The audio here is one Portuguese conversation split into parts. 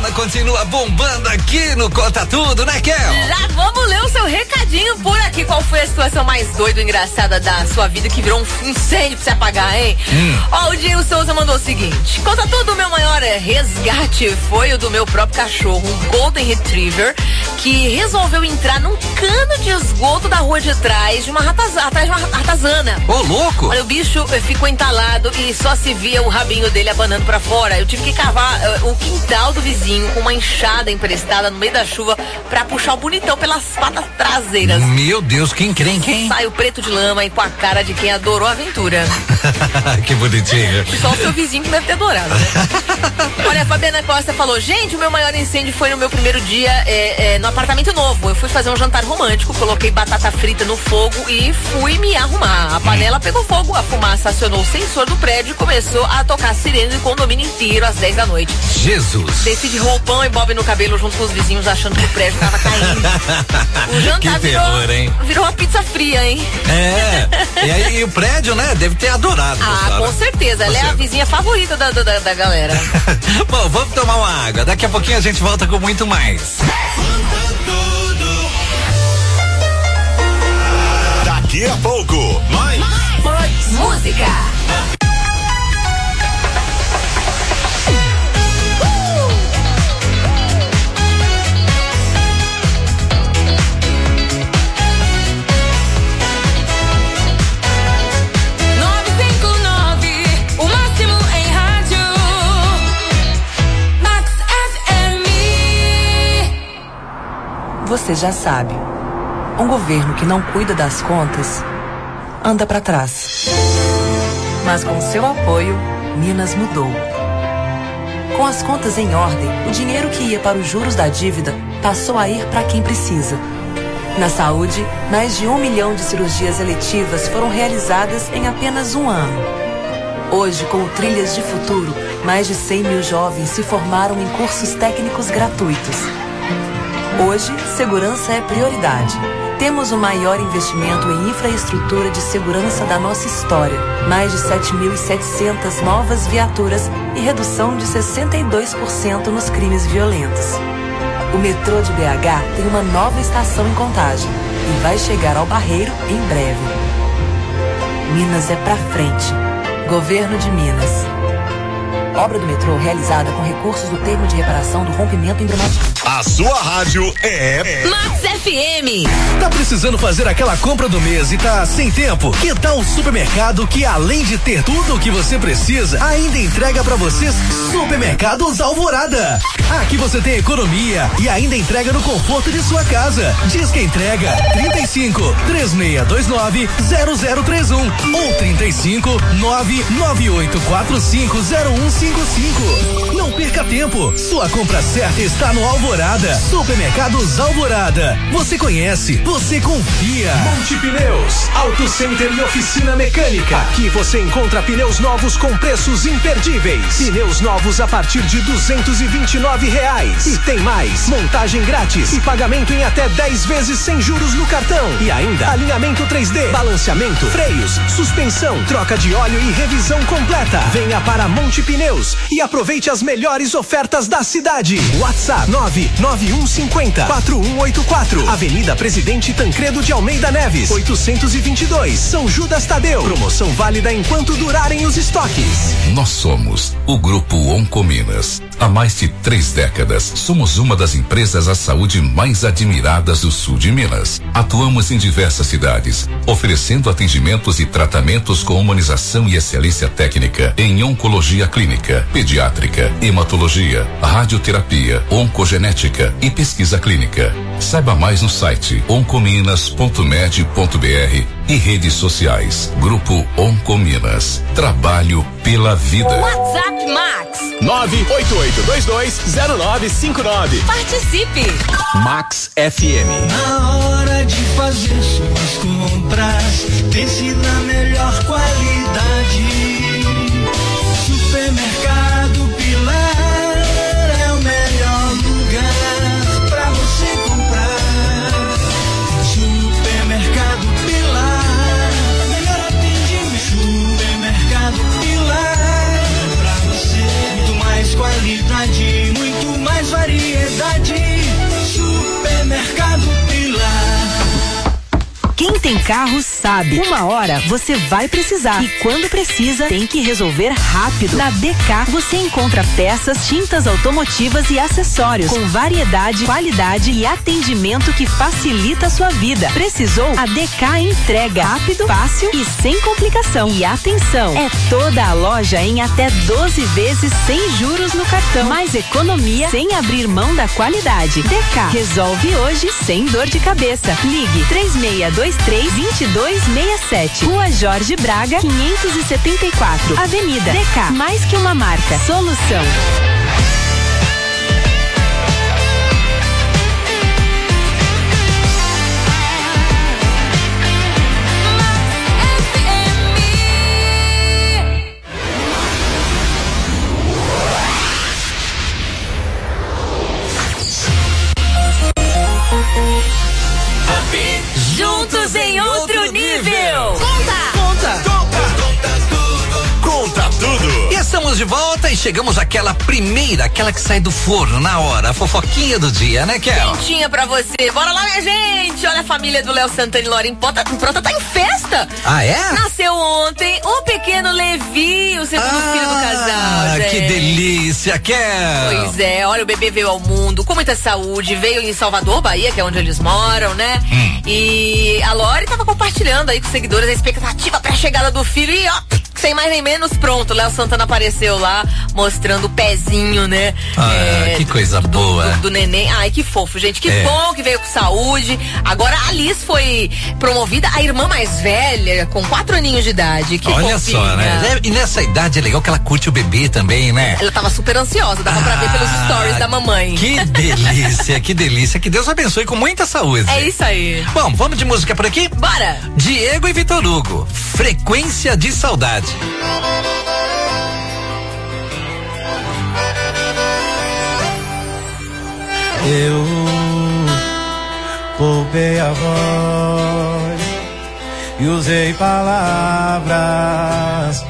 ela continua bombando aqui no Conta Tudo, né, Kel? Já vamos ler o seu recadinho por aqui. Qual foi a situação mais doida e engraçada da sua vida que virou um incêndio pra você apagar, hein? Ó, o Diego Souza mandou o seguinte: Conta Tudo, meu maior resgate foi o do meu próprio cachorro, um Golden Retriever, que resolveu entrar num cano de esgoto da rua de trás de uma ratazana. Ô, louco! Olha, o bicho ficou entalado e só se via o rabinho dele abanando pra fora. Eu tive que cavar o quintal do vizinho com uma enxada emprestada no meio da chuva pra puxar o bonitão pelas patas traseiras. Meu Deus, quem crê, quem? Saiu preto de lama e com a cara de quem adorou a aventura. Que bonitinho. Só o seu vizinho que deve ter adorado, né? Olha, a Fabiana Costa falou: gente, o meu maior incêndio foi no meu primeiro dia no apartamento novo. Eu fui fazer um jantar romântico, coloquei batata frita no fogo e fui me arrumar. A panela pegou fogo, a fumaça acionou o sensor do prédio e começou a tocar sirene do condomínio inteiro às 10 da noite. Jesus! Desci de roupão e bob no cabelo junto com os vizinhos, achando que o prédio tava caindo. O jantar virou uma pizza fria, hein? E aí o prédio, né, deve ter adorado. Com certeza, ela é a vizinha favorita da galera. Bom, vamos tomar uma água, daqui a pouquinho a gente volta com muito mais. Daqui a pouco, mais música. Você já sabe, um governo que não cuida das contas anda para trás. Mas com seu apoio, Minas mudou. Com as contas em ordem, o dinheiro que ia para os juros da dívida passou a ir para quem precisa. Na saúde, mais de 1 milhão de cirurgias eletivas foram realizadas em apenas um ano. Hoje, com o Trilhas de Futuro, mais de 100 mil jovens se formaram em cursos técnicos gratuitos. Hoje, segurança é prioridade. Temos o maior investimento em infraestrutura de segurança da nossa história. Mais de 7.700 novas viaturas e redução de 62% nos crimes violentos. O metrô de BH tem uma nova estação em Contagem e vai chegar ao Barreiro em breve. Minas é pra frente. Governo de Minas. Obra do metrô realizada com recursos do termo de reparação do rompimento emblemático. A sua rádio é Max FM. Tá precisando fazer aquela compra do mês e tá sem tempo? Que tal o supermercado que, além de ter tudo o que você precisa, ainda entrega pra vocês? Supermercados Alvorada. Aqui você tem economia e ainda entrega no conforto de sua casa. Diz que entrega 35 3629 0031 ou 35 99845 0155. Não perca tempo. Sua compra certa está no Alvorada. Supermercados Alvorada. Você conhece, você confia. Monte Pneus, Auto Center e oficina mecânica. Aqui você encontra pneus novos com preços imperdíveis. Pneus novos a partir de R$229. E tem mais, montagem grátis e pagamento em até 10 vezes sem juros no cartão. E ainda alinhamento 3D, balanceamento, freios, suspensão, troca de óleo e revisão completa. Venha para Monte Pneus e aproveite as melhores ofertas da cidade. WhatsApp 99150-4184. Avenida Presidente Tancredo de Almeida Neves, 822, São Judas Tadeu. Promoção válida enquanto durarem os estoques. Nós somos o Grupo Oncominas. Há mais de 3 décadas, somos uma das empresas à saúde mais admiradas do sul de Minas. Atuamos em diversas cidades, oferecendo atendimentos e tratamentos com humanização e excelência técnica em oncologia clínica, pediátrica, hematologia, radioterapia, oncogenética e pesquisa clínica. Saiba mais no site oncominas.med.br e redes sociais. Grupo Oncominas. Trabalho pela vida. WhatsApp Max 988220959. Participe. Max FM. Na hora de fazer suas compras, pense na melhor qualidade. Supermercado Pilar é o melhor lugar pra você comprar. Supermercado Pilar, melhor atendimento. Supermercado Pilar, pra você muito mais qualidade, muito mais variedade. carro sabe. Uma hora você vai precisar e quando precisa tem que resolver rápido. Na DK você encontra peças, tintas automotivas e acessórios com variedade, qualidade e atendimento que facilita a sua vida. Precisou? A DK entrega rápido, fácil e sem complicação. E atenção, é toda a loja em até 12 vezes sem juros no cartão. Mais economia sem abrir mão da qualidade. DK resolve hoje sem dor de cabeça. Ligue 3623-2267. Rua Jorge Braga, 574. Avenida DK. Mais que uma marca. Solução. Juntos em outro nível. Conta tudo. E estamos de volta e chegamos àquela primeira, aquela que sai do forno na hora, a fofoquinha do dia, né, Kel? Quentinha pra você. Bora lá, minha gente. Olha a família do Léo Santana e Loren Pronta tá em festa. Ah, é? Nasceu ontem o pequeno Levi, o segundo filho do casal, gente. Que delícia, Kel. Pois é, olha, o bebê veio ao mundo com muita saúde, veio em Salvador, Bahia, que é onde eles moram, né? E a Lore tava compartilhando aí com os seguidores a expectativa pra chegada do filho e ó, sem mais nem menos, pronto, Léo Santana apareceu lá mostrando o pezinho, né? Que coisa boa. Do neném. Ai, que fofo, gente. Que bom que veio com saúde. Agora a Alice foi promovida a irmã mais velha, com 4 aninhos de idade. Que olha fofinha. só, né? E nessa idade é legal que ela curte o bebê também, né? Ela tava super ansiosa, dava pra ver pelos stories da mamãe. Que delícia, que delícia. Que Deus abençoe com muita saúde. É isso aí. Bom, vamos de música por aqui? Bora! Diego e Vitor Hugo, Frequência de Saudade. Eu poupei a voz e usei palavras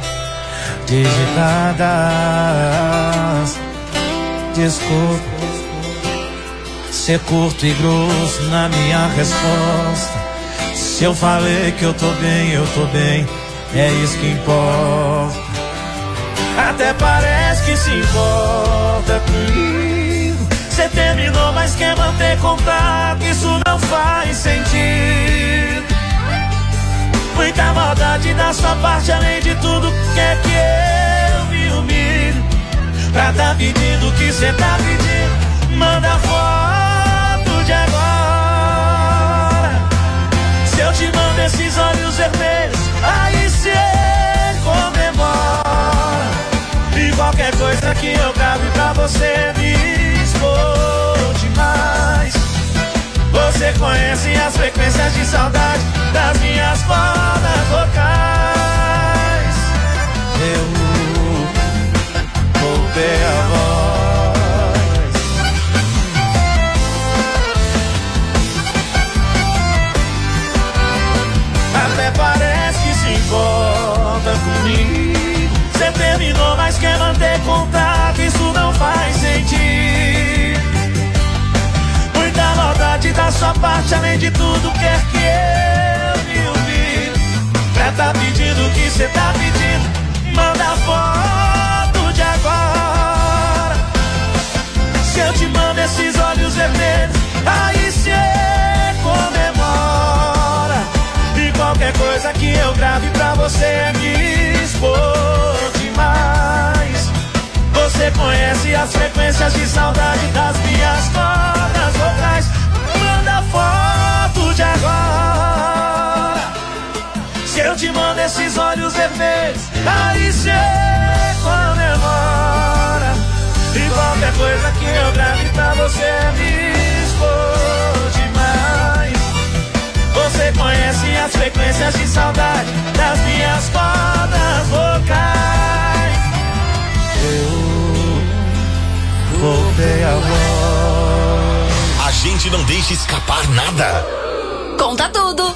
digitadas. Desculpa ser curto e grosso na minha resposta. Se eu falei que eu tô bem, é isso que importa. Até parece que se importa comigo. Você terminou, mas quer manter contato. Isso não faz sentido. Muita maldade da sua parte, além de tudo, quer que eu me humilhe. Pra tá pedindo o que cê tá pedindo. Manda foto de agora. Se eu te mando esses olhos vermelhos, aí cê comemora. E qualquer coisa que eu grave pra você me expor demais. Você conhece as frequências de saudade das minhas cordas vocais. Eu voltei a voz. Até parece que se importa comigo. Você terminou, mas quer manter contato. Isso não faz sentido. Muita maldade da sua parte, além de tudo, quer que eu me humilhe. Pra tá pedindo o que cê tá pedindo. Manda foto de agora. Se eu te mando esses olhos vermelhos, aí cê comemora. E qualquer coisa que eu grave pra você me expor demais. Você conhece as frequências de saudade das minhas cordas vocais. Manda foto de agora. Se eu te mando esses olhos vermelhos, aí cê comemora. E qualquer coisa que eu grave pra você me expor demais. Você conhece as frequências de saudade das minhas cordas vocais. Eu voltei a voz. A gente não deixa escapar nada. Conta tudo.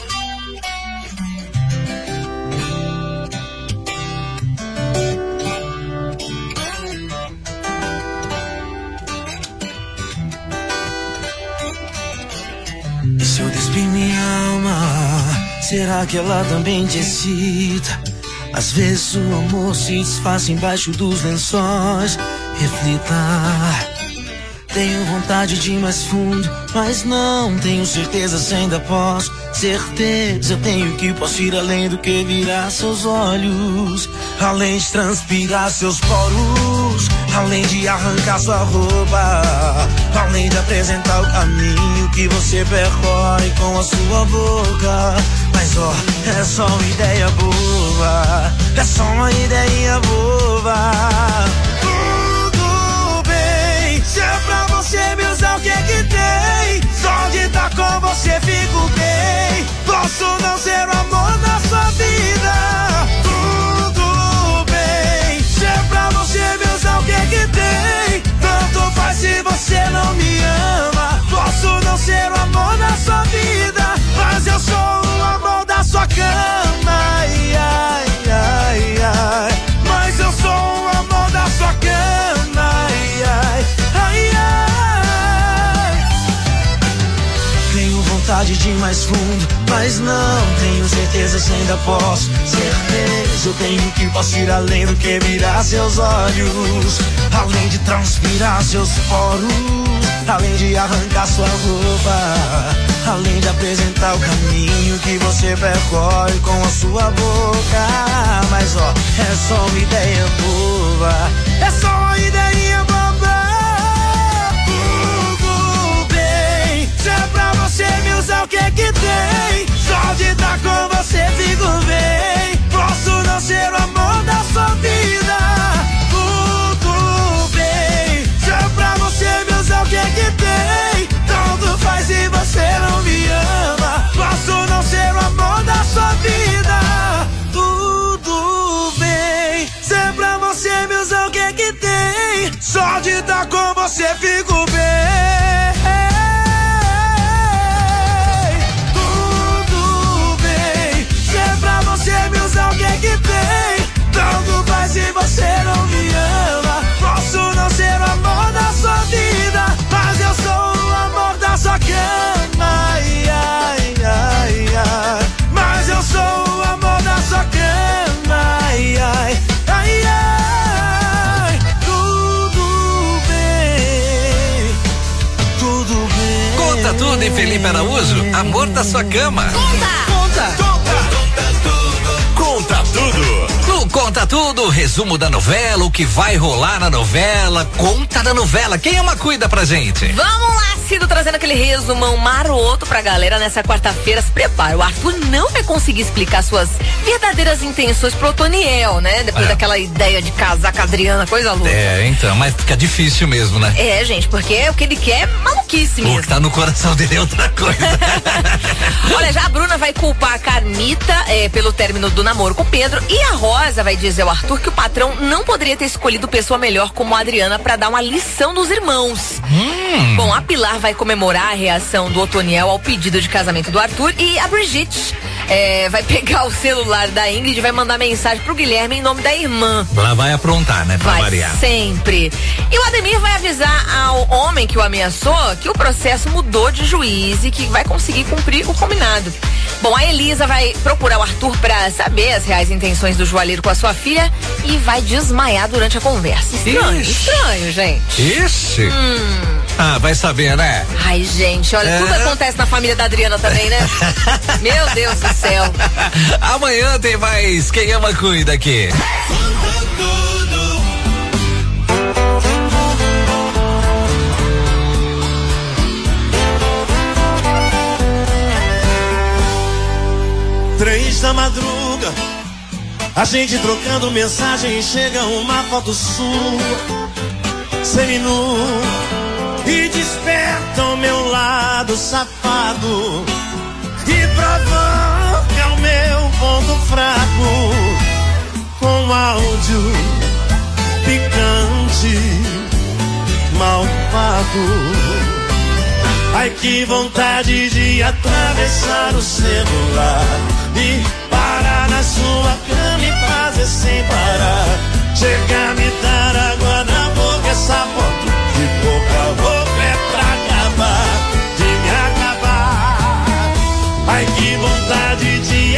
E se eu despir minha alma, Será que ela também te excita? Às vezes o amor se desfaz embaixo dos lençóis. Reflita. Tenho vontade de ir mais fundo, mas não tenho certeza se ainda posso. Certeza eu tenho que posso ir além do que virar seus olhos, além de transpirar seus poros, além de arrancar sua roupa, além de apresentar o caminho que você percorre com a sua boca. Mas ó, é só uma ideia boba, é só uma ideia boba. Se é pra você me usar, o que que tem? Só de estar com você fico bem. Posso não ser o amor da sua vida. Tudo bem. Se é pra você me usar, o que que tem? Tanto faz se você não me ama. Posso não ser o amor da sua vida, mas eu sou o amor da sua cama. Ai, ai, ai, ai. Mas eu sou o amor da sua cama. Ai, ai. Tenho vontade de ir mais fundo, mas não tenho certeza se ainda posso. Certeza eu tenho que posso ir além do que virar seus olhos, além de transpirar seus poros, além de arrancar sua roupa, além de apresentar o caminho que você percorre com a sua boca. Mas ó, é só uma ideia boba, é só uma ideia boba. Se é pra você me usar, o que que tem? Só de estar com você fico bem. Posso não ser o amor da sua vida. Tudo bem. Se é pra você me usar, o que que tem? Tanto faz se você não me ama. Posso não ser o amor da sua vida. Tudo bem. Se é pra você me usar, o que que tem? Só de estar com você fico bem. O que que tem? Tanto faz se você não me ama. Posso não ser o amor da sua vida, mas eu sou o amor da sua cama. Ai, ai, ai, ai. Mas eu sou o amor da sua cama. Ai, ai, ai, ai. Tudo bem, tudo bem. Conta tudo, hein, Felipe Araújo? Amor da sua cama. Conta tudo. Conta tudo, resumo da novela, o que vai rolar na novela, conta da novela. Quem ama cuida pra gente? Vamos lá, Cido, trazendo aquele resumão maroto pra galera nessa quarta-feira. Se prepara, o Arthur não vai conseguir explicar suas verdadeiras intenções pro Otoniel, né? Depois daquela ideia de casar com a Adriana, coisa louca. É, então, mas fica difícil mesmo, né? É, gente, porque o que ele quer é maluquice mesmo. O que tá no coração dele é outra coisa. Olha, já a Bruna vai culpar a Carmita pelo término do namoro com o Pedro, e a Rosa vai dizer ao Arthur que o patrão não poderia ter escolhido pessoa melhor como a Adriana pra dar uma lição dos irmãos. Bom, a Pilar vai comemorar a reação do Otoniel ao pedido de casamento do Arthur, e a Brigitte vai pegar o celular da Ingrid e vai mandar mensagem pro Guilherme em nome da irmã. Ela vai aprontar, né? Pra vai variar. Sempre. E o Ademir vai avisar ao homem que o ameaçou que o processo mudou de juiz e que vai conseguir cumprir o combinado. Bom, a Elisa vai procurar o Arthur pra saber as reais intenções do joalheiro com a sua filha e vai desmaiar durante a conversa. Estranho, gente. Ixi. Ah, vai saber, né? Ai, gente, olha, tudo acontece na família da Adriana também, né? Meu Deus do céu. Amanhã tem mais Quem Ama Cuida aqui. Três da madruga, a gente trocando mensagem, chega uma foto sua, seminu, e desperta o meu lado safado e provoca o meu ponto fraco com áudio picante, malvado. Ai, que vontade de atravessar o celular e parar na sua cama e fazer sem parar. Chega a me dar água na boca, essa foto de boca a boca é pra acabar, de me acabar. Ai, que vontade de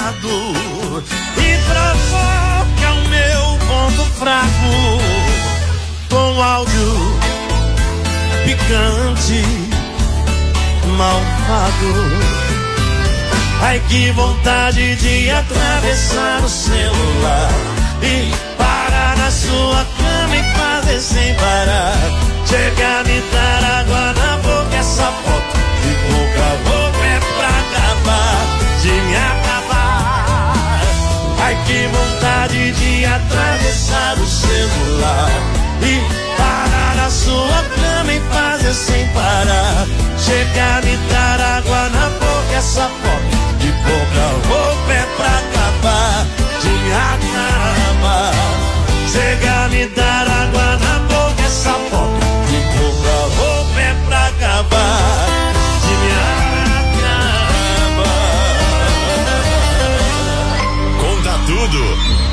lado e provoca o meu ponto fraco com áudio picante, malvado. Ai, que vontade de atravessar o celular e parar na sua cama e fazer sem parar. Chega a me dar água na boca, essa foto de boca a boca é pra acabar, de me acabar. Ai, que vontade de atravessar o celular e parar na sua cama e fazer sem parar. Chega a me dar água na boca, essa foto de boca a boca é pra acabar, de me acabar. Chega a me dar água na boca, essa foto de boca a boca é pra acabar, de me acabar. Conta tudo.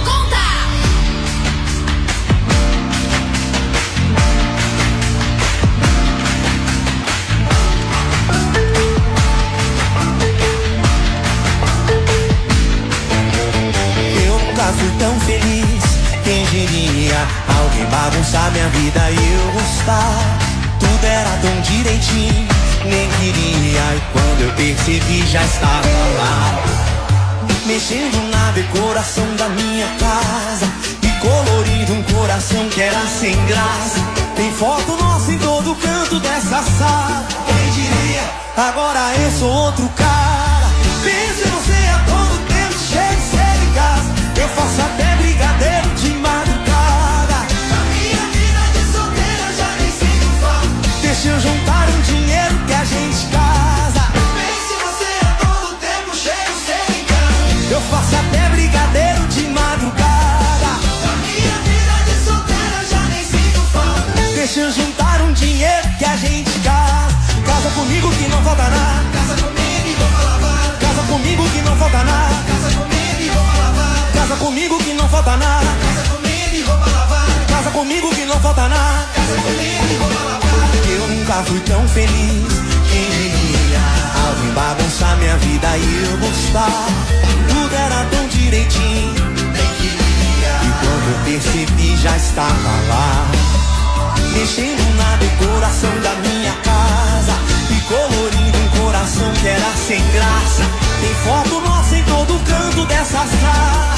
Fui tão feliz, quem diria alguém bagunçar minha vida e eu gostar. Tudo era tão direitinho, nem queria, e quando eu percebi já estava lá, mexendo na decoração da minha casa e colorindo um coração que era sem graça. Tem foto nossa em todo canto dessa sala, quem diria, agora eu sou outro cara. Pense você a todo tempo, cheio de ser em casa. Eu faço até brigadeiro de madrugada. Na minha vida de solteira já nem sinto falta. Deixa eu juntar um dinheiro que a gente casa. Pense você a todo tempo cheio sem em casa. Eu faço até brigadeiro de madrugada. Na minha vida de solteira já nem sinto falta. Deixa eu juntar um dinheiro que a gente casa. Casa comigo que não falta nada. Casa comigo e roupa lavada. Casa comigo que não falta nada. Casa comigo e roupa lavada. Casa comigo que não falta nada. Casa comigo e roupa lavada. Casa comigo que não falta nada. Casa comigo e roupa lavada. Eu nunca fui tão feliz, quem diria alguém bagunçar minha vida e eu gostar. Tudo era tão direitinho, nem queria, e quando eu percebi já estava lá, mexendo na decoração da minha casa e colorindo um coração que era sem graça. Tem foto nossa em todo canto dessa sala.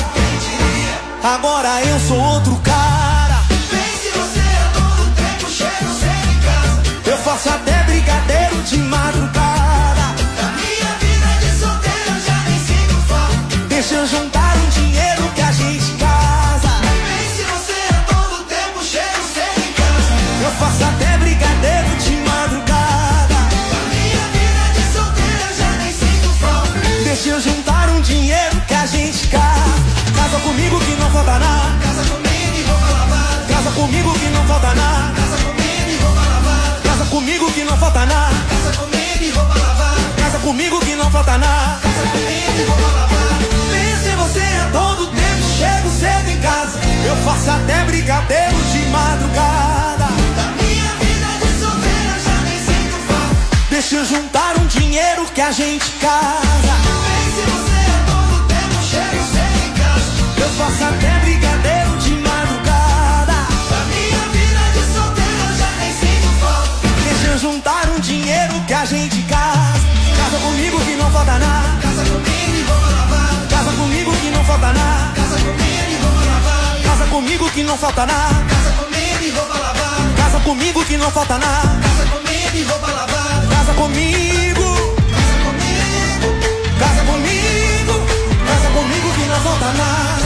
Agora eu sou outro cara. Pense você a todo tempo, chego sempre em casa. Eu faço até brigadeiro de madrugada. Na minha vida de solteiro eu já nem sinto falta. Deixa eu juntar um dinheiro que a gente casa. Pense você a todo tempo, chego sempre em casa. Eu faço até brigadeiro de madrugada. Na minha vida de solteiro eu já nem sinto falta. Deixa eu juntar um dinheiro que a gente casa. Casa comigo que não falta nada. Casa comigo e roupa lavada. Casa comigo que não falta nada. Casa comigo e roupa lavada. Casa comigo que não falta nada. Casa comigo e roupa lavada. Casa comigo que não falta nada. Casa comigo e roupa lavada. Pense você a todo tempo, chego cedo em casa. Eu faço até brigadeiro de madrugada. Da minha vida de solteira já nem sinto falta. Deixa eu juntar um dinheiro que a gente casa. Pense você a todo tempo, chego cedo em casa. Eu faço até brigadeiro de madrugada. Da minha vida de solteiro eu já nem sinto falta. Deixa eu juntar um dinheiro que a gente casa. Casa comigo que não falta nada. Casa comigo e roupa lavada. Casa comigo que não falta nada. Casa comigo e roupa lavada. Casa comigo que não falta nada. Casa comigo e roupa lavada. Casa comigo que não falta nada. Casa comigo e roupa lavada. Casa comigo. Casa comigo. Casa comigo. Casa comigo que não falta nada.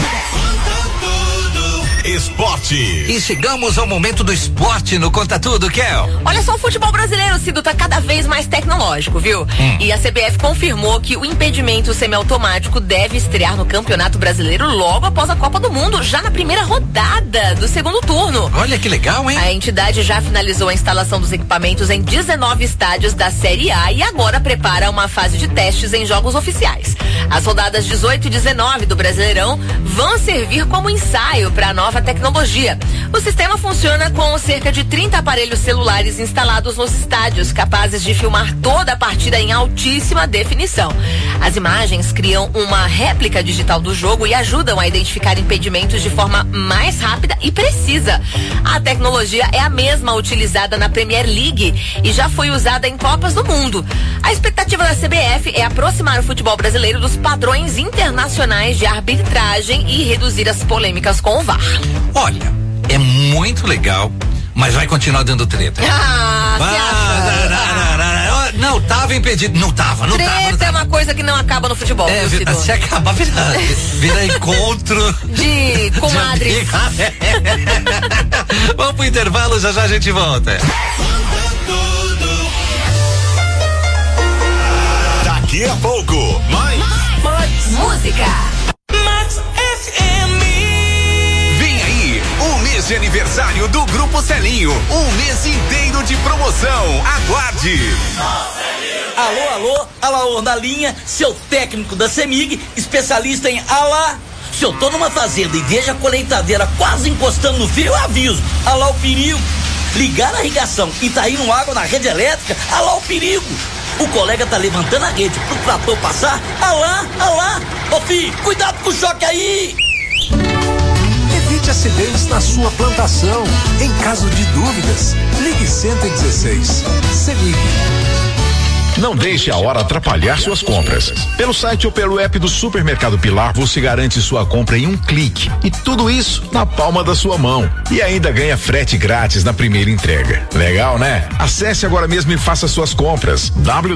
Esporte. E chegamos ao momento do esporte no Conta Tudo, Kel. Olha só, o futebol brasileiro, Cido, tá cada vez mais tecnológico, viu? E a CBF confirmou que o impedimento semiautomático deve estrear no Campeonato Brasileiro logo após a Copa do Mundo, já na primeira rodada do segundo turno. Olha que legal, hein? A entidade já finalizou a instalação dos equipamentos em 19 estádios da Série A e agora prepara uma fase de testes em jogos oficiais. As rodadas 18 e 19 do Brasileirão vão servir como ensaio para a nova tecnologia. O sistema funciona com cerca de 30 aparelhos celulares instalados nos estádios, capazes de filmar toda a partida em altíssima definição. As imagens criam uma réplica digital do jogo e ajudam a identificar impedimentos de forma mais rápida e precisa. A tecnologia é a mesma utilizada na Premier League e já foi usada em Copas do Mundo. A expectativa da CBF é aproximar o futebol brasileiro dos padrões internacionais de arbitragem e reduzir as polêmicas com o VAR. Olha, é muito legal, mas vai continuar dando treta. Não tava impedido. Não tava. Treta é uma coisa que não acaba no futebol. Se acabar, vira encontro de comadres. Vamos pro intervalo, já a gente volta. Daqui a pouco, mais música. Max FM. Vem aí, o mês de aniversário do Grupo Celinho. Um mês inteiro de promoção. Aguarde. Alô, Alaor da linha, seu técnico da CEMIG, especialista em Se eu tô numa fazenda e vejo a colheitadeira quase encostando no fio, eu aviso. Alá o perigo. Ligar a irrigação e tá indo água na rede elétrica, alá o perigo. O colega tá levantando a rede pro trator passar, alá. Ô filho, cuidado com o choque aí. Evite acidentes na sua plantação. Em caso de dúvidas, ligue 116. CEMIG. Não deixe a hora atrapalhar suas compras. Pelo site ou pelo app do Supermercado Pilar, você garante sua compra em um clique. E tudo isso na palma da sua mão. E ainda ganha frete grátis na primeira entrega. Legal, né? Acesse agora mesmo e faça suas compras.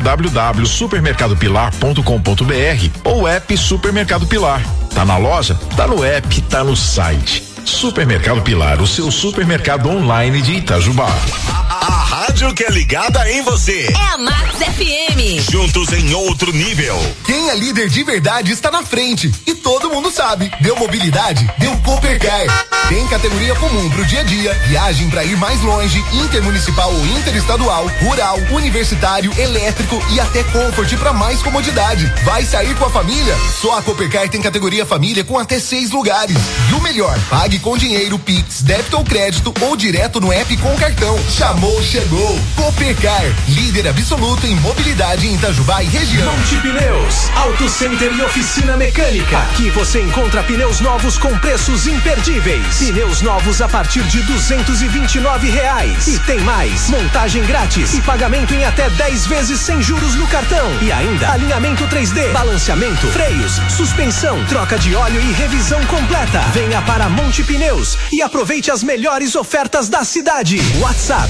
www.supermercadopilar.com.br ou app Supermercado Pilar. Tá na loja? Tá no app, tá no site. Supermercado Pilar, o seu supermercado online de Itajubá. A rádio que é ligada em você. É a Max FM. Juntos em outro nível. Quem é líder de verdade está na frente. E todo mundo sabe. Deu mobilidade? Deu Coopercar. Tem categoria comum pro dia a dia, viagem pra ir mais longe, intermunicipal ou interestadual, rural, universitário, elétrico e até Comfort pra mais comodidade. Vai sair com a família? Só a Coopercar tem categoria família com até 6 lugares. E o melhor, pague com dinheiro, Pix, débito ou crédito ou direto no app com cartão. Chamou, chegou. Coopercar, líder absoluto em mobilidade em Itajubá e região. Monte Pneus, Auto Center e oficina mecânica. Aqui você encontra pneus novos com preços imperdíveis. Pneus novos a partir de R$229. E tem mais, montagem grátis e pagamento em até 10 vezes sem juros no cartão. E ainda alinhamento 3D, balanceamento, freios, suspensão, troca de óleo e revisão completa. Venha para Monte Pneus e aproveite as melhores ofertas da cidade. WhatsApp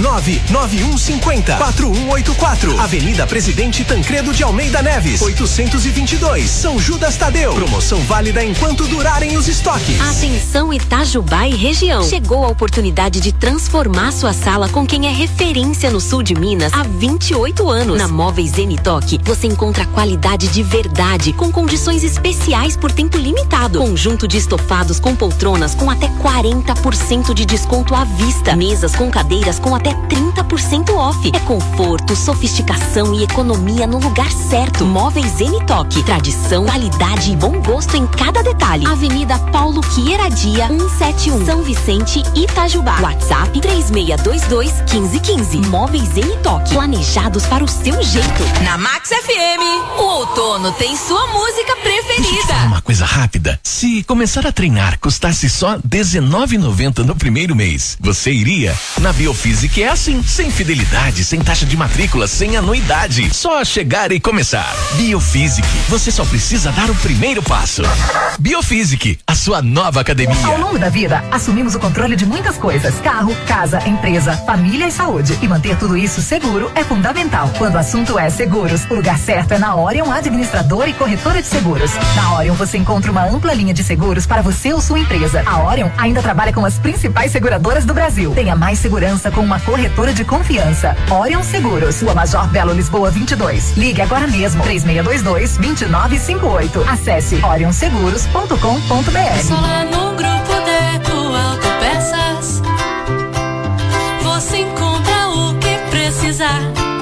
99150-4184. Avenida Presidente Tancredo de Almeida Neves, 822, São Judas Tadeu. Promoção válida enquanto durarem os estoques. Atenção Itajubá e região. Chegou a oportunidade de transformar sua sala com quem é referência no sul de Minas há 28 anos. Na Móveis Zenitoc, você encontra qualidade de verdade, com condições especiais por tempo limitado. Conjunto de estofados com poltronas com até 40% de desconto à vista. Mesas com cadeiras com até 30% off. É conforto, sofisticação e economia no lugar certo. Móveis Zenitoc. Tradição, qualidade e bom gosto em cada detalhe. Avenida Paulo Queiradia, 171, São Vicente, Itajubá. WhatsApp 3622-1515. Móveis Zenitoc. Planejados para o seu jeito. Na Max FM, o outono tem sua música preferida. Deixa eu te falar uma coisa rápida. Se começar a treinar custasse só R$19,90 no primeiro mês, você iria? Na Biofísica é assim, sem fidelidade, sem taxa de matrícula, sem anuidade. Só chegar e começar. Biofísica, você só precisa dar o primeiro passo. Biofísica, a sua nova academia. Ao longo da vida, assumimos o controle de muitas coisas: carro, casa, empresa, família e saúde. E manter tudo isso seguro é fundamental. Quando o assunto é seguros, o lugar certo é na Orion Administradora e Corretora de Seguros. Na Orion você encontra uma ampla linha de seguros para você ou sua empresa. A Orion ainda trabalha com as principais seguradoras do Brasil. Tenha mais segurança com uma corretora de confiança. Orion Seguros, Rua Major Belo Lisboa 22. Ligue agora mesmo, 3622-2958. Acesse orionseguros.com.br. Só lá no Grupo Deco Autopeças você encontra o que precisar.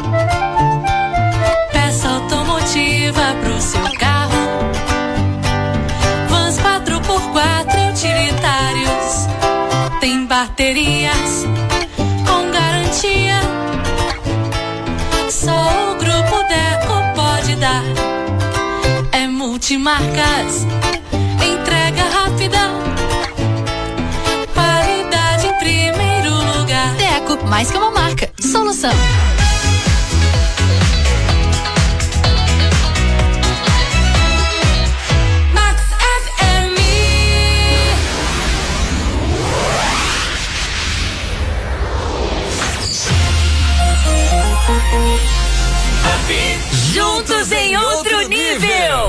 Peça automotiva pro seu carro, vans 4x4 utilitários, tem baterias com garantia. Só o Grupo Deco pode dar. Multimarcas, entrega rápida, qualidade em primeiro lugar. Deco, mais que uma marca, solução. Max FM. Juntos em outro nível.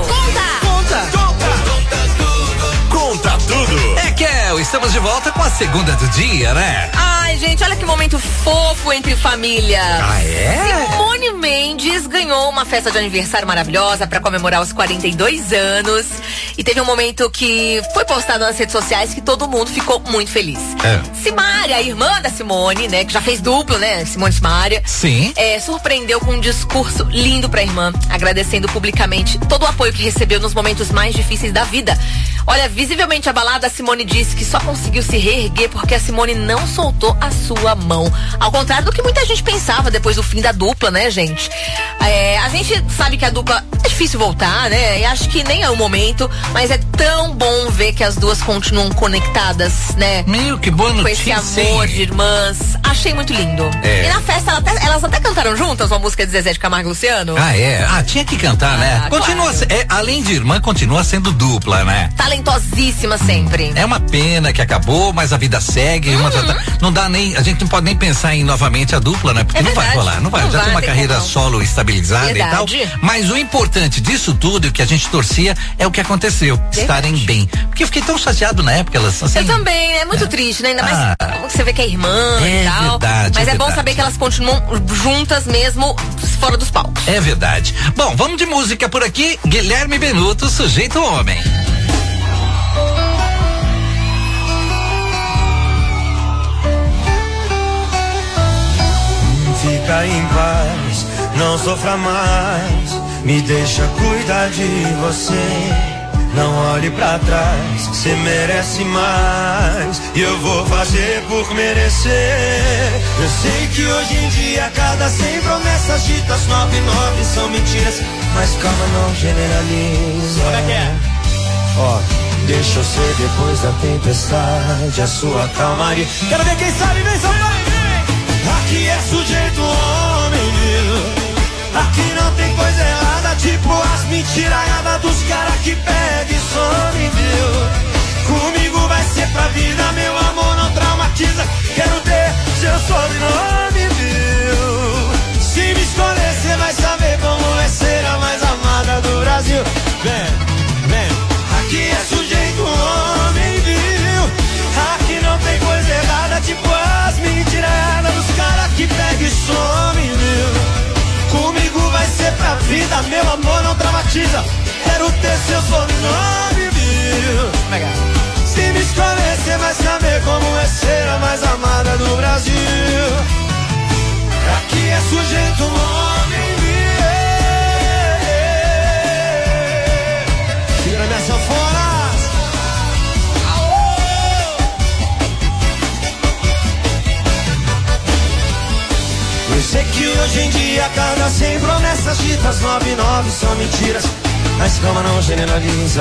Conta tudo. É, Kel, estamos de volta com a segunda do dia, né? Ai, gente, olha que momento fofo entre família. Ah, é? Simone Mendes ganhou uma festa de aniversário maravilhosa pra comemorar os 42 anos. E teve um momento que foi postado nas redes sociais que todo mundo ficou muito feliz. Simária, a irmã da Simone, né, que já fez duplo, né, Simone e Simária. Sim. Surpreendeu com um discurso lindo pra irmã, agradecendo publicamente todo o apoio que recebeu nos momentos mais difíceis da vida. Olha, visivelmente abalada, a Simone disse que só conseguiu se reerguer porque a Simone não soltou a sua mão. Ao contrário do que muita gente pensava depois do fim da dupla, né, gente? A gente sabe que a dupla é difícil voltar, né? E acho que nem é o momento, mas é tão bom ver que as duas continuam conectadas, né? Meu, que boa notícia. Com esse amor de irmãs. Achei muito lindo. E na festa, elas até cantaram juntas uma música de Zezé de Camargo e Luciano. Ah, é? Ah, tinha que cantar, né? Continua, claro. Além de irmã, continua sendo dupla, né? Talentosíssima sempre. É uma pena que acabou, mas a vida segue. Não dá nem, a gente não pode nem pensar em novamente a dupla, né? Porque não vai rolar, não vai. Já tem uma carreira solo estabilizada e tal. Mas o importante disso tudo, que a gente torcia, é o que aconteceu. Estarem bem. Porque eu fiquei tão chateado na época, elas assim. Eu também, é muito triste, né? Ainda mais você vê que é irmã e tal. Verdade, mas é bom verdade. saber que elas continuam juntas mesmo fora dos palcos. É verdade. Bom, vamos de música por aqui. Guilherme Benuto, Sujeito Homem. Fica em paz, não sofra mais, me deixa cuidar de você. Não olhe pra trás, cê merece mais, e eu vou fazer por merecer. Eu sei que hoje em dia cada 100 promessas ditas 99 são mentiras, mas calma, não generaliza. Como é que é? Ó, deixa eu ser depois da tempestade a sua calmaria. Quero ver quem sabe, vem, São Paulo. Aqui é sujeito homem, viu? Aqui não tem coisa errada, tipo as mentiraiadas dos caras que pega e some, viu? Comigo vai ser pra vida, meu amor não traumatiza. Quero ter seu sobrenome, viu? Se me escolher, cê vai saber como é ser a mais amada do Brasil. Vem, vem. Aqui é sujeito homem, viu? Aqui não tem coisa errada, tipo as mentiraiadas dos caras que pega e some, viu? Comigo vai ser pra vida, meu amor não traumatiza. Quero ter seu sobrenome, viu? Se me escolher, cê vai saber como é ser a mais amada do Brasil. Aqui é sujeito homem, viu? Segura minha sanfona. Eu sei que hoje em dia cada 100 promessas ditas 99 são mentiras, mas calma, não generaliza.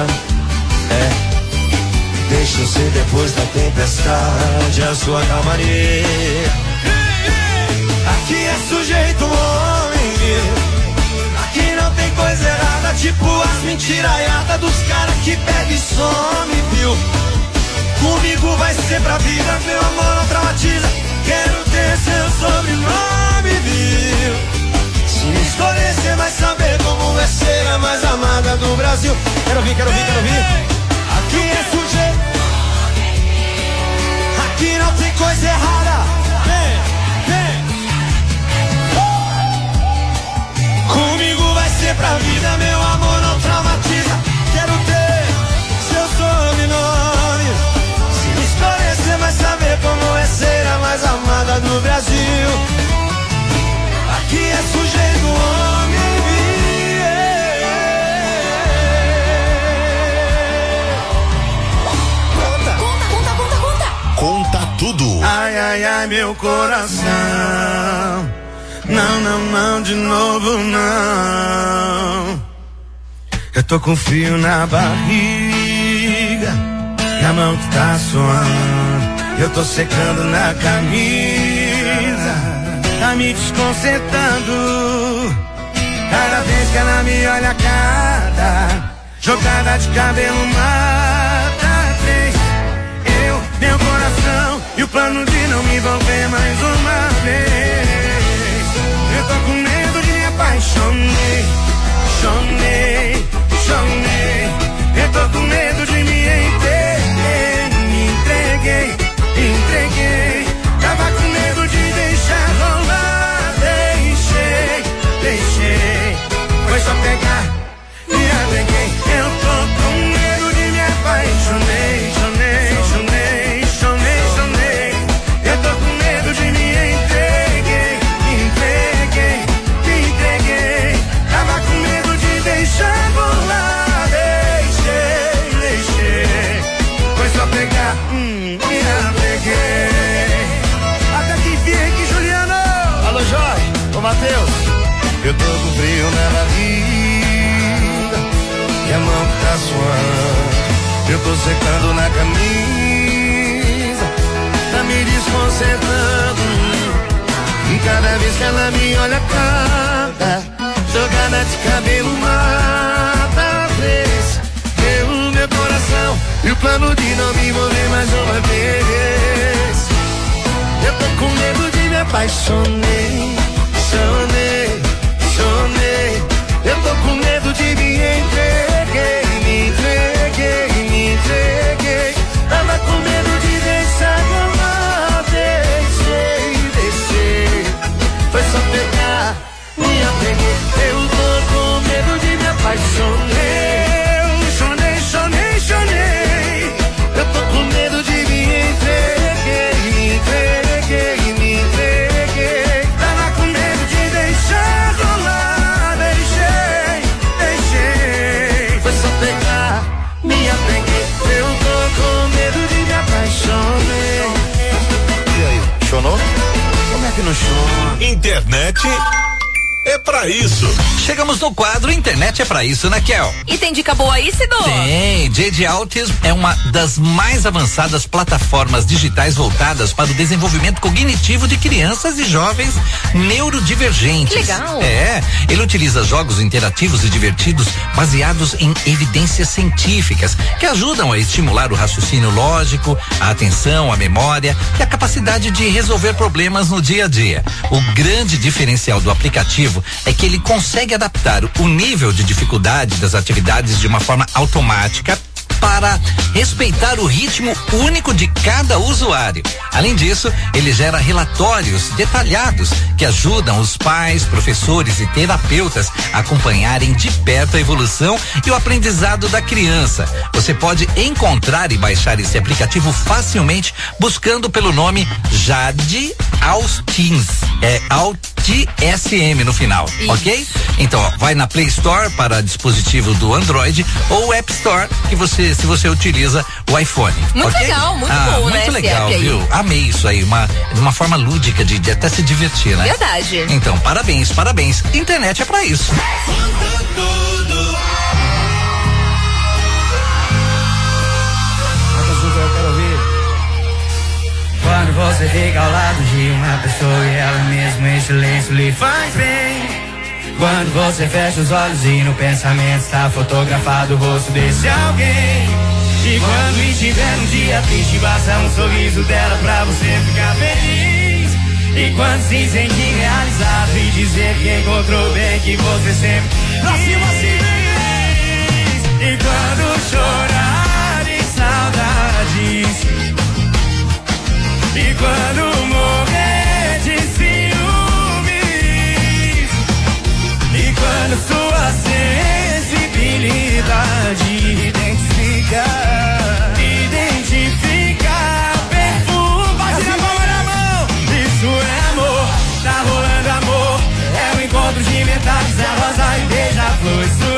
Deixa eu ser depois da tempestade a sua calmaria. Aqui é sujeito homem, viu? Aqui não tem coisa errada, tipo as mentiraiadas dos caras que pega e some, viu? Comigo vai ser pra vida, meu amor não traumatiza. Quero ter seu sobrenome, viu? Se me escolher, cê vai saber como é ser a mais amada do Brasil. Quero ouvir, quero ouvir, quero ouvir. Aqui é sujeito. Aqui não tem coisa errada. Vem, vem. Comigo vai ser pra vida, meu amor não traumatiza. Quero ter seu sobrenome. Se me escolher, cê vai saber como é ser a mais amada do Brasil. Aqui é sujeito homem. Conta tudo. Ai, ai, ai, meu coração. Não, não, não, de novo não. Eu tô com frio na barriga e a mão que tá suando. Eu tô secando na camisa, tá me desconcertando. Cada vez que ela me olha a cara, jogada de cabelo mata 3. Eu, meu coração e o plano de não me envolver mais uma vez. Eu tô com medo de me apaixonei, chonei. Eu tô com medo de me entreguei. Tava com medo de deixar rolar, deixei. Foi só pegar, me apeguei. Eu tô com medo de me apaixonei, chonei. Eu tô com medo de me entreguei. Tava com medo de deixar rolar, deixei. Foi só pegar, me apeguei. Até que enfim aqui, Juliano. Alô, Jorge, ô Matheus. Eu tô com frio na barriga e a mão que tá suando. Eu tô secando na camisa, tá me desconcertando. E cada vez que ela me olha cada jogada de cabelo mata 3. Meu coração e o plano de não me envolver mais uma vez. Eu tô com medo de me apaixonei, chonei. Eu tô com medo de me entreguei. Tava com medo de deixar rolar, deixei. Foi só pegar, me apeguei. Eu tô com medo de me apaixonei, chonei. Eu tô com medo de me entreguei. Tava com medo de deixar rolar, deixei. Foi só pegar, me apeguei. Eu tô com medo de me apaixonar. E aí, chonou? Como é que não chora? Internet é pra isso. Chegamos no quadro Internet é pra isso, né, Kel? E tem dica boa aí, Cido? Tem. JD Autism é uma das mais avançadas plataformas digitais voltadas para o desenvolvimento cognitivo de crianças e jovens neurodivergentes. Que legal. Ele utiliza jogos interativos e divertidos baseados em evidências científicas que ajudam a estimular o raciocínio lógico, a atenção, a memória e a capacidade de resolver problemas no dia a dia. O grande diferencial do aplicativo é que ele consegue adaptar o nível de dificuldade das atividades de uma forma automática para respeitar o ritmo único de cada usuário. Além disso, ele gera relatórios detalhados que ajudam os pais, professores e terapeutas a acompanharem de perto a evolução e o aprendizado da criança. Você pode encontrar e baixar esse aplicativo facilmente buscando pelo nome JD Autism. SM no final, isso. Ok? Então, vai na Play Store para dispositivo do Android ou App Store se você utiliza o iPhone. Muito okay? legal, muito bom, muito né? Muito legal, viu? Aí. Amei isso aí, uma forma lúdica de até se divertir, né? Verdade. Então, parabéns. Internet é pra isso. Quando você fica ao lado de uma pessoa e ela mesmo em silêncio lhe faz bem. Quando você fecha os olhos e no pensamento está fotografado o rosto desse alguém. E quando estiver um dia triste, basta um sorriso dela pra você ficar feliz. E quando se sentir realizado e dizer que encontrou bem que você sempre quis. E quando chorar de saudades, e quando morrer de ciúmes, e quando sua sensibilidade identifica perfume, bate na palma da mão, isso é amor, tá rolando amor, é o encontro de metades, a rosa e beija-flor, isso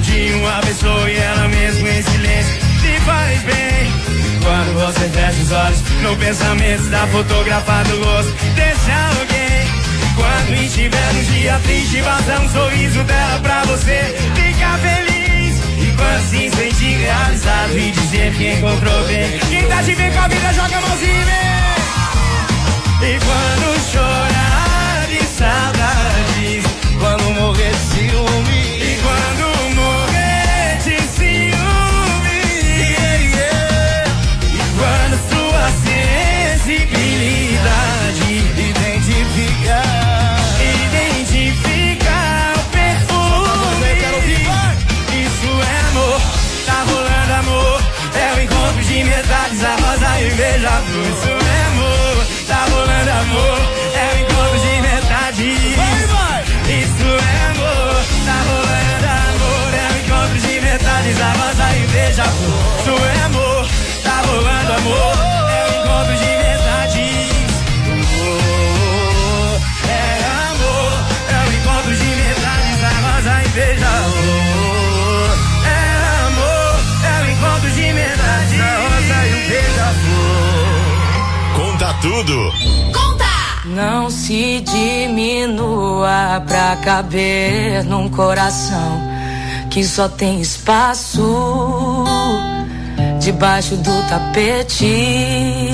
de uma pessoa e ela mesmo em silêncio me faz bem. Quando você fecha os olhos, no pensamento está fotografado o rosto desse alguém. Quando estiver num dia triste, basta um sorriso dela pra você ficar feliz. E quando se sentir realizado e dizer que encontrou bem, quem tá te vendo com a vida joga a mãozinha e vem. E quando chorar de saudades, quando morrer de ciúme, e quando morrer de ciúme, e quando sua sensibilidade identificar o perfume, isso é amor, tá rolando amor, é o encontro de metades, a rosa e beija-flor, isso é amor, tá rolando amor, é o encontro de metades, isso é amor, tá rolando amor, é o encontro de metades, a rosa e beija-flor, isso é amor, tá rolando amor, é o encontro de metades. Beija-flor, é amor, é o encontro de metade, a rosa e o beija-flor. Conta tudo. Conta! Não se diminua pra caber num coração que só tem espaço debaixo do tapete.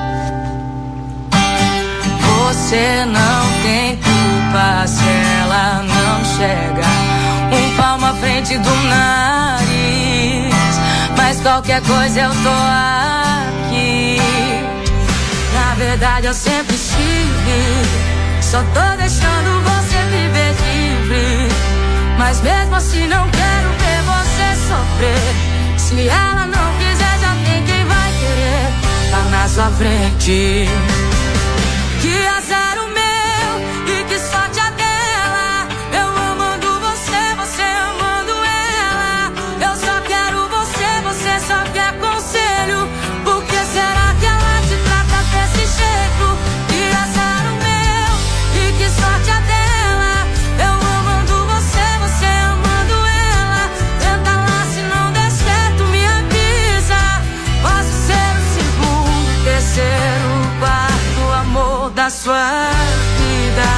Você não tem culpa se ela não chega um palmo à frente do nariz, mas qualquer coisa eu tô aqui. Na verdade eu sempre estive, só tô deixando você viver livre, mas mesmo assim não quero ver você sofrer. Se ela não quiser, já tem quem vai querer, tá na sua frente. Que azar o meu e que sorte a dela, eu amando você, você amando ela. Eu só quero você, você só quer conselho. Por que será que ela te trata desse jeito? Que azar o meu e que sorte a dela, eu amando você, você amando ela. Tenta lá, se não der certo me avisa. Posso ser o segundo, terceiro, quarto amor da sua vida.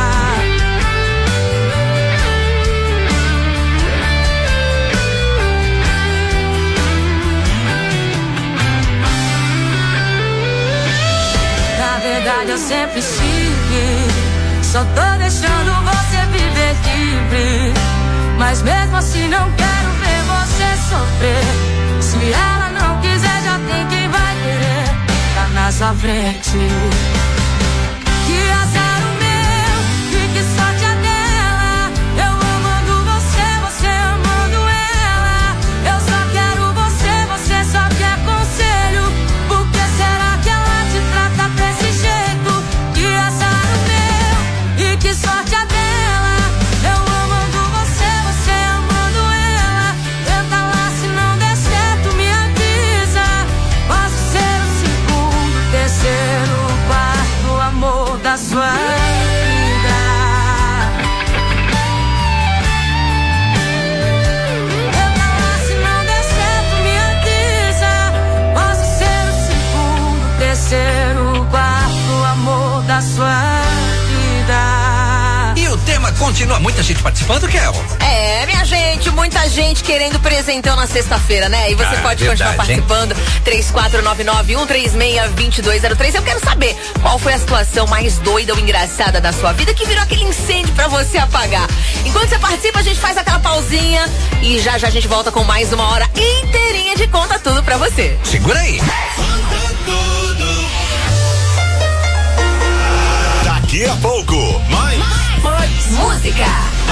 Na verdade eu sempre estive, só tô deixando você viver livre, mas mesmo assim não quero ver você sofrer. Se ela não quiser, já tem quem vai querer, tá na sua frente. Que azar o meu e que sorte a dela, eu amando você, você amando ela. Eu só quero você, você só quer conselho. Por que será que ela te trata desse jeito? Que azar o meu e que sorte a dela, eu amando você, você amando ela. Tenta lá, se não der certo me avisa. Posso ser o segundo, terceiro, quarto amor da sua vida. Tenta lá, se não der certo me avisa. Posso ser o segundo, terceiro, quarto amor da sua vida. E o tema continua, muita gente participando, Kel? É, minha gente, muita gente querendo presentão na sexta-feira, né? E você pode continuar participando. 3499-136-2203. Eu quero saber qual foi a situação mais doida ou engraçada da sua vida que virou aquele incêndio pra você apagar. Enquanto você participa, a gente faz aquela pausinha e já já a gente volta com mais uma hora inteirinha de Conta Tudo pra você. Segura aí. Daqui a pouco, mais música.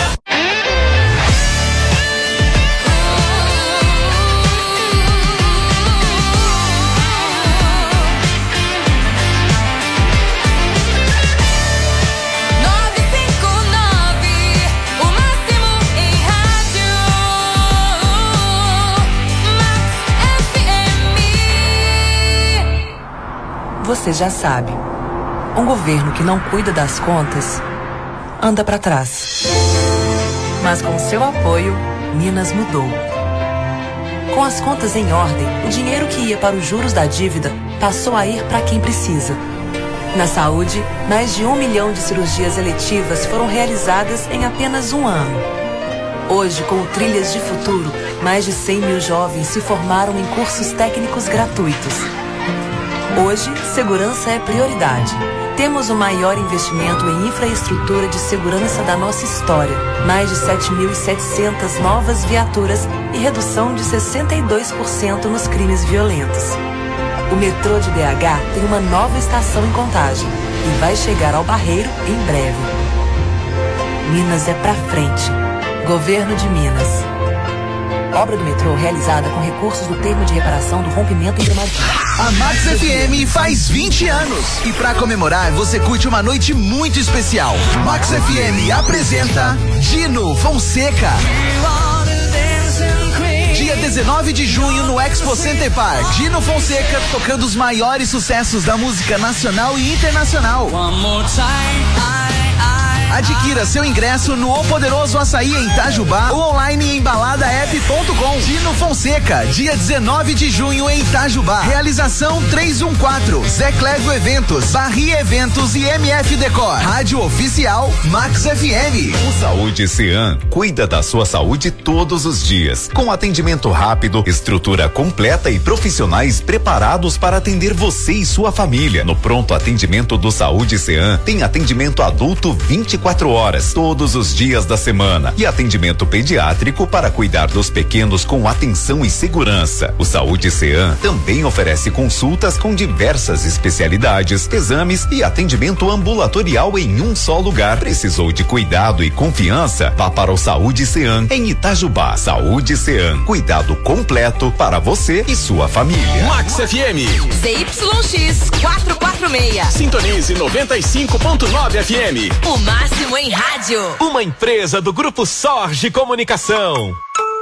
Você já sabe, um governo que não cuida das contas anda para trás. Mas com seu apoio, Minas mudou. Com as contas em ordem, o dinheiro que ia para os juros da dívida passou a ir para quem precisa. Na saúde, mais de 1 milhão de cirurgias eletivas foram realizadas em apenas um ano. Hoje, com o Trilhas de Futuro, mais de 100 mil jovens se formaram em cursos técnicos gratuitos. Hoje, segurança é prioridade. Temos o maior investimento em infraestrutura de segurança da nossa história. Mais de 7.700 novas viaturas e redução de 62% nos crimes violentos. O metrô de BH tem uma nova estação em Contagem e vai chegar ao Barreiro em breve. Minas é pra frente. Governo de Minas. Obra do metrô realizada com recursos do termo de reparação do rompimento hidromarítimo. A Max FM faz 20 anos e para comemorar você curte uma noite muito especial. Max FM apresenta Dino Fonseca. Dia 19 de junho no Expo Center Park. Dino Fonseca tocando os maiores sucessos da música nacional e internacional. Adquira seu ingresso no O Poderoso Açaí em Itajubá ou online em baladaapp.com. Dino Fonseca, dia 19 de junho em Itajubá. Realização 314, Zé Clégio Eventos, Barri Eventos e MF Decor. Rádio Oficial Max FM. O Saúde Cean cuida da sua saúde todos os dias, com atendimento rápido, estrutura completa e profissionais preparados para atender você e sua família. No pronto atendimento do Saúde Cean tem atendimento adulto 24 horas, todos os dias da semana, e atendimento pediátrico para cuidar dos pequenos com atenção e segurança. O Saúde Cean também oferece consultas com diversas especialidades, exames e atendimento ambulatorial em um só lugar. Precisou de cuidado e confiança? Vá para o Saúde Cean em Itajubá. Saúde Cean, cuidado completo para você e sua família. Max FM. ZYX 446. Sintonize 95.9 FM. O máximo em rádio. Uma empresa do Grupo Sorge Comunicação.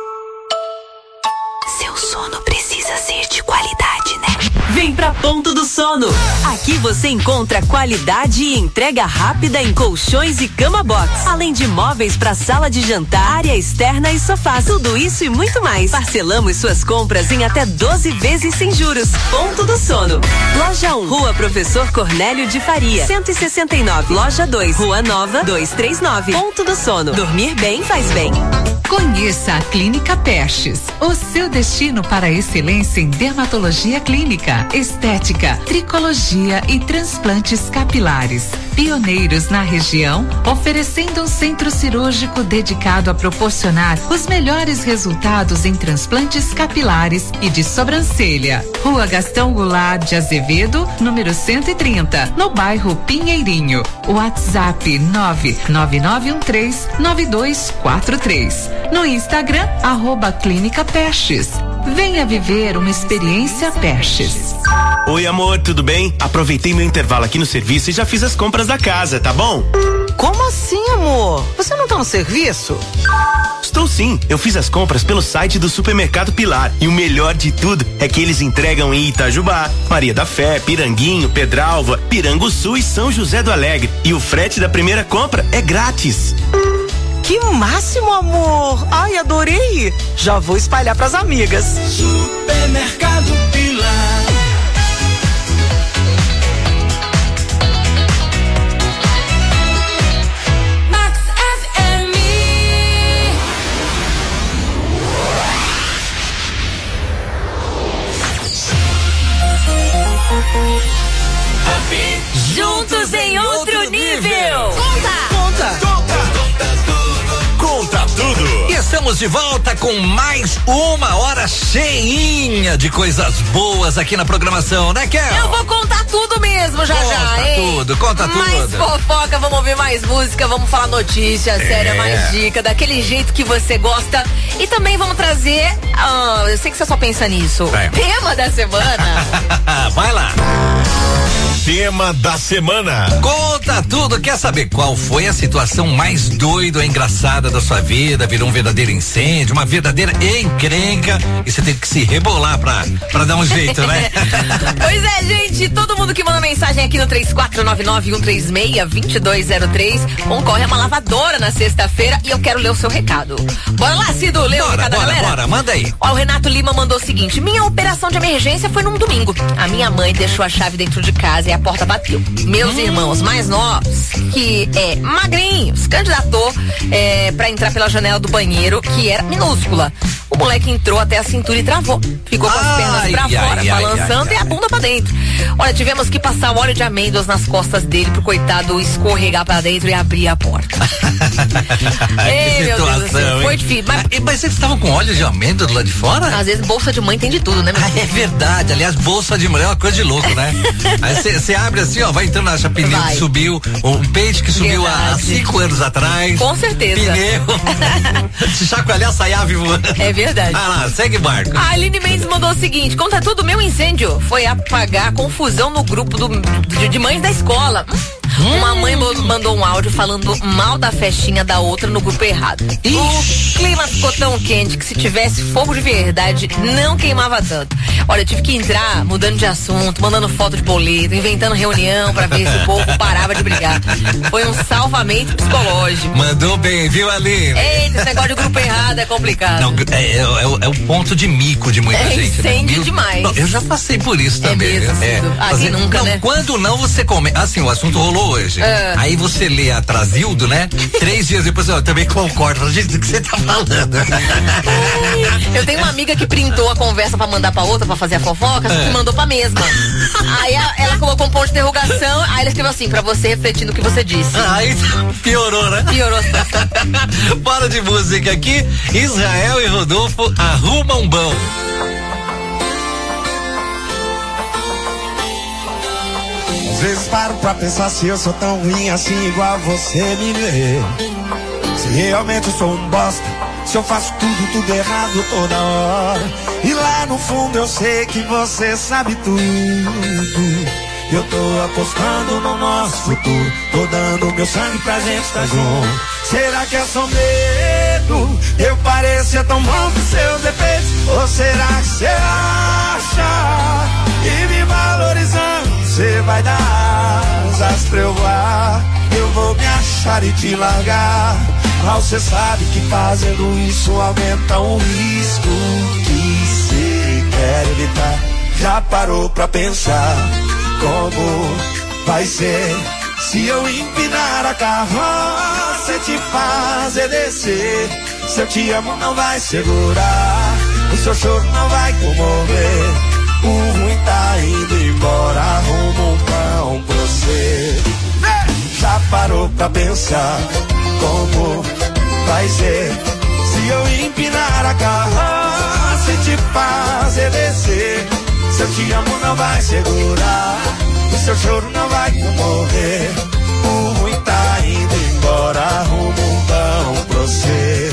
Seu sono precisa ser de qualidade, né? Vem pra Ponto do Sono. Aqui você encontra qualidade e entrega rápida em colchões e cama box, além de móveis para sala de jantar, área externa e sofás. Tudo isso e muito mais. Parcelamos suas compras em até 12 vezes sem juros. Ponto do Sono. Loja 1, Rua Professor Cornélio de Faria, 169. Loja 2, Rua Nova, 239. Ponto do Sono. Dormir bem faz bem. Conheça a Clínica Pestes, o seu destino para a excelência em dermatologia clínica, estética, tricologia e transplantes capilares. Pioneiros na região, oferecendo um centro cirúrgico dedicado a proporcionar os melhores resultados em transplantes capilares e de sobrancelha. Rua Gastão Goulart de Azevedo, número 130, no bairro Pinheirinho. WhatsApp 99913-9243. No Instagram, @Clínica Pestes. Venha viver uma experiência Pestes. Oi, amor, tudo bem? Aproveitei meu intervalo aqui no serviço e já fiz as compras da casa, tá bom? Como assim, amor? Você não tá no serviço? Estou sim, eu fiz as compras pelo site do Supermercado Pilar e o melhor de tudo é que eles entregam em Itajubá, Maria da Fé, Piranguinho, Pedralva, Piranguçu e São José do Alegre. E o frete da primeira compra é grátis. Que máximo, amor! Ai, adorei! Já vou espalhar pras amigas. Supermercado Pilar. Max FM. Juntos em outro nível. Conta tudo. E estamos de volta com mais uma hora cheinha de coisas boas aqui na programação, né, Kel? Eu vou contar tudo mesmo já, hein? Conta tudo. Mais fofoca, vamos ouvir mais música, vamos falar notícia, séria, mais dica, daquele jeito que você gosta. E também vamos trazer, eu sei que você só pensa nisso, tema da semana. Vai lá. tema da semana. Conta tudo, quer saber qual foi a situação mais doida ou engraçada da sua vida? Virou um verdadeiro incêndio, uma verdadeira encrenca e você teve que se rebolar pra dar um jeito, né? Pois é, gente, todo mundo que manda mensagem aqui no 3499-136-2203 concorre a uma lavadora na sexta-feira e eu quero ler o seu recado. Bora lá, Cido, lê o recado da galera? Bora, manda aí. Ó, o Renato Lima mandou o seguinte: minha operação de emergência foi num domingo. A minha mãe deixou a chave dentro de casa e a porta bateu. Meus irmãos mais novos, que magrinhos, candidatou pra entrar pela janela do banheiro, que era minúscula. O moleque entrou até a cintura e travou. Ficou com as pernas pra fora, balançando e a bunda pra dentro. Olha, tivemos que passar o óleo de amêndoas nas costas dele pro coitado escorregar pra dentro e abrir a porta. Ei, meu Deus do céu, foi difícil. Mas vocês estavam com óleo de amêndoa do lado de fora? Às vezes bolsa de mãe tem de tudo, né, meu filho? É verdade. Aliás, bolsa de mulher é uma coisa de louco, né? Aí você abre assim, ó, vai entrando na pneu que subiu, um peixe que subiu há 5 anos atrás. Com certeza. Pneu. Se chacoalhar, saia voando. É verdade. Ah lá, segue barco. A Aline Mendes mandou o seguinte: conta tudo, meu incêndio foi apagar a confusão no grupo de mães da escola. Uma mãe mandou um áudio falando mal da festinha da outra no grupo errado. O clima ficou tão quente que se tivesse fogo de verdade, não queimava tanto. Olha, eu tive que entrar mudando de assunto, mandando foto de boleto, inventando reunião pra ver se o povo parava de brigar. Foi um salvamento psicológico. Mandou bem, viu, Aline? Eita, esse negócio de grupo errado é complicado. Não, é o ponto de mico de muita gente. Incêndio demais. Não, eu já passei por isso também. Mesmo, assim, nunca, né? Quando não, você come. Assim, o assunto rolou hoje. Aí você lê a Trazildo, né? 3 dias depois, eu também concordo. Gente, do que você tá falando? Eu tenho uma amiga que printou a conversa pra mandar pra outra, pra fazer a fofoca, que mandou pra mesma. Aí ela colocou um ponto de interrogação, aí ela escreveu assim, pra você refletir no que você disse. Aí piorou, né? Piorou. Bora de música aqui. Israel e Rodolfo arrumam um bom. Às vezes paro pra pensar se eu sou tão ruim assim igual você me vê. Se realmente eu sou um bosta, se eu faço tudo errado toda hora. E lá no fundo eu sei que você sabe tudo. Eu tô apostando no nosso futuro, tô dando meu sangue pra gente estar junto. Será que é só medo? Eu parecer tão bom com seus defeitos? Ou será que você acha que me valorizando você vai dar asas pra eu voar? Eu vou me achar e te largar, mas você sabe que fazendo isso aumenta o risco que você quer evitar. Já parou pra pensar como vai ser se eu empinar a carroça e te fazer descer? Se eu te amo não vai segurar, o seu choro não vai comover. O ruim tá indo embora, arruma um pão pra você. Já parou pra pensar como vai ser se eu empinar a carroça e te fazer descer? Se eu te amo não vai segurar, o seu choro não vai comover. O ruim tá indo embora, arruma um pão pra você.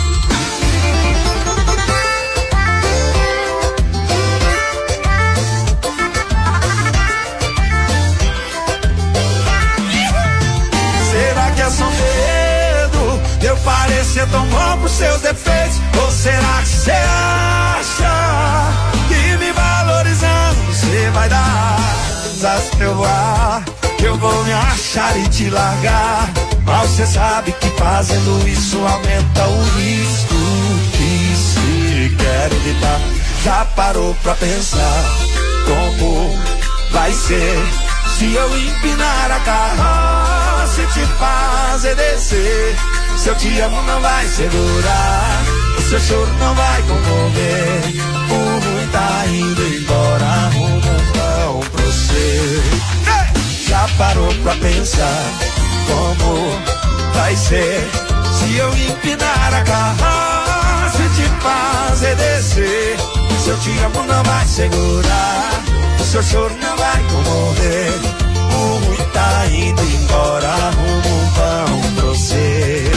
Será que é só medo de eu parecer tão bom por seus defeitos? Ou será que você acha que me valorizando você vai dar asas pra eu voar? Eu vou me achar e te largar, mas você sabe que fazendo isso aumenta o risco que se quer evitar. Já parou pra pensar como vai ser se eu empinar a carroça e te fazer descer? Se eu te amo não vai segurar, o seu choro não vai comover. O ruim tá indo embora, arruma um pão pra você. Já parou pra pensar como vai ser se eu empinar a carroça e te fazer descer? Se eu te amo não vai segurar, o seu choro não vai comover. O ruim tá indo embora, arruma um pão pra você.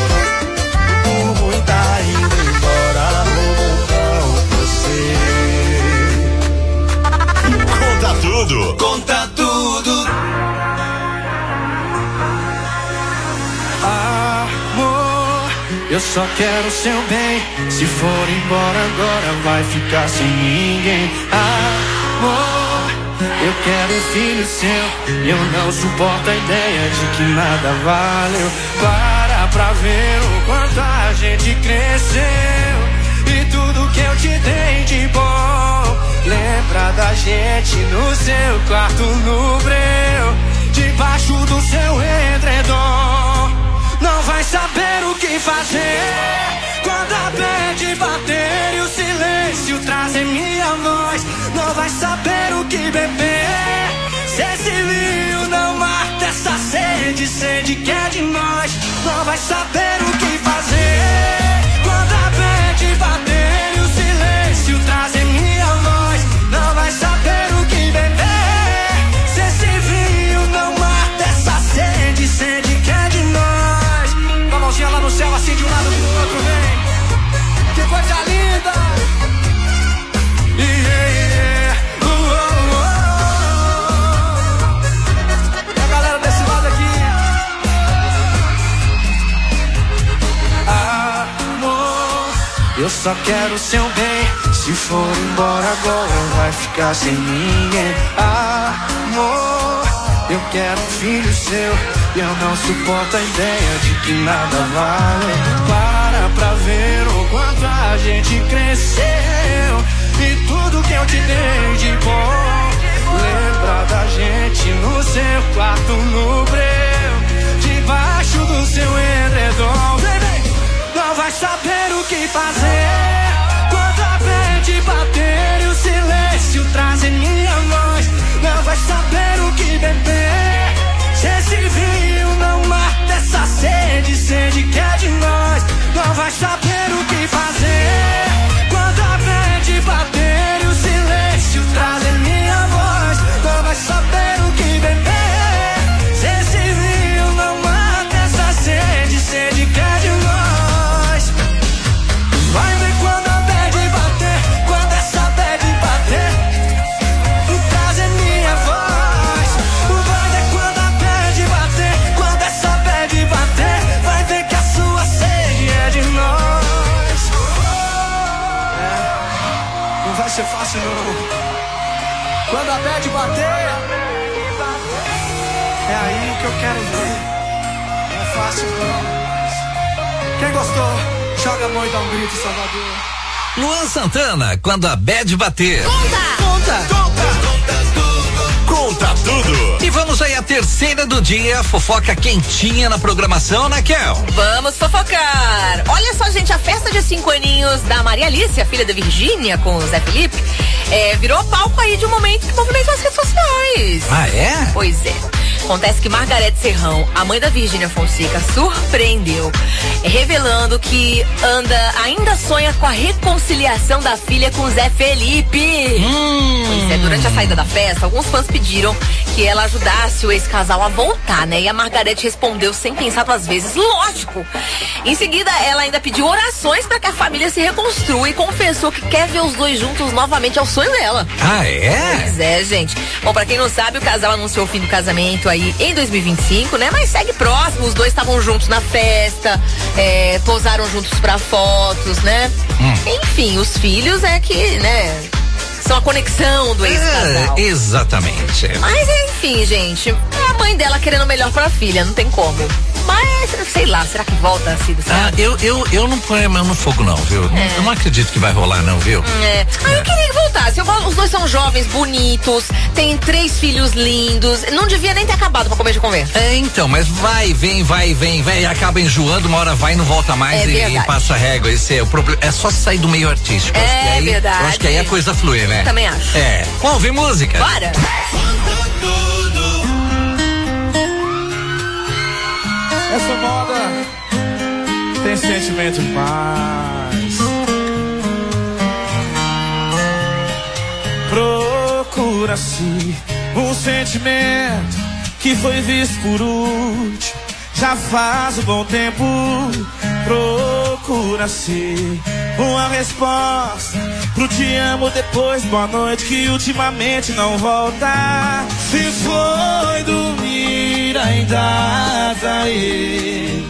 O ruim tá indo embora, arruma um pão pra você. tudo. Conta tudo. Amor, eu só quero seu bem. Se for embora agora vai ficar sem ninguém. Amor, eu quero um filho seu. E eu não suporto a ideia de que nada valeu. Para pra ver o quanto a gente cresceu. E tudo que eu te dei de bom. Lembra da gente no seu quarto no breu, debaixo do seu edredom. Não vai saber o que fazer quando a bad bater e o silêncio trazer minha voz. Não vai saber o que beber se esse vinho não mata essa sede, sede que é de nós. Não vai saber o que fazer quando a bad bater e o silêncio trazer minha voz. Não vai saber o que beber se esse vinho não mata essa sede, sede que é de nós. Com a mãozinha lá no céu, assim de um lado pro outro, vem. Que coisa linda. Yeah, E a galera desse lado aqui. Amor, eu só quero seu bem. Se for embora agora vai ficar sem ninguém. Amor, eu quero um filho seu. E eu não suporto a ideia de que nada vale. Para pra ver o quanto a gente cresceu. E tudo que eu te dei de bom. Lembra da gente no seu quarto no breu, debaixo do seu edredom. Não vai saber o que fazer quando a frente bater e o silêncio trazer minha voz. Não vai saber o que beber se esse vinho não mata essa sede, sede que é de nós. Não vai saber o que fazer quando a frente bater e o silêncio trazer minha voz. Não vai saber o que beber se esse vinho não mata essa sede, sede que é de nós. Vai ver quando a bad bater, quando essa bad bater, trazer minha voz. Vai ver quando a bad bater, quando essa bad bater, vai ver que a sua sede é de nós. Não vai ser fácil não. Quando a bad bater, é aí que eu quero ver. Não é fácil não. Quem gostou, joga a mão e dá um grito, Salvador. Luan Santana, quando a bad bater. Conta tudo. E vamos aí à terceira do dia, fofoca quentinha na programação, né, Kel? Vamos fofocar. Olha só, gente, a festa de 5 aninhos da Maria Alice, a filha da Virgínia, com o Zé Felipe, virou palco aí de um momento que movimentou as redes sociais. Ah, é? Pois é. Acontece que Margarete Serrão, a mãe da Virgínia Fonseca, surpreendeu, revelando que ainda sonha com a reconciliação da filha com Zé Felipe. Pois é, durante a saída da festa, alguns fãs pediram que ela ajudasse o ex-casal a voltar, né? E a Margarete respondeu sem pensar duas vezes, lógico. Em seguida, ela ainda pediu orações para que a família se reconstrua e confessou que quer ver os dois juntos novamente, é o sonho dela. Ah, é? Pois é, gente. Bom, pra quem não sabe, o casal anunciou o fim do casamento aí em 2025, né? Mas segue próximo, os dois estavam juntos na festa, posaram juntos pra fotos, né? Enfim, os filhos é que, né, são a conexão do ex-casal. Exatamente. Mas enfim, gente, é a mãe dela querendo o melhor pra filha, não tem como. Mas, sei lá, será que volta assim, sabe? Eu não ponho a mão no fogo não, viu? Eu não acredito que vai rolar não, viu? Eu queria que voltasse. Os dois são jovens, bonitos, têm 3 filhos lindos, não devia nem ter acabado pra comer de conversa. Então, mas vai, vem, e acaba enjoando, uma hora vai e não volta mais e passa a régua. Esse é o problema, é só sair do meio artístico. Verdade. Eu acho que aí a coisa flui, né? Também acho. Vamos ouvir música? Bora! Essa moda tem sentimento demais. Procura-se um sentimento que foi visto por último. Já faz um bom tempo. Procura-se uma resposta pro te amo depois, boa noite, que ultimamente não volta. Se foi dormir, ainda tá aí.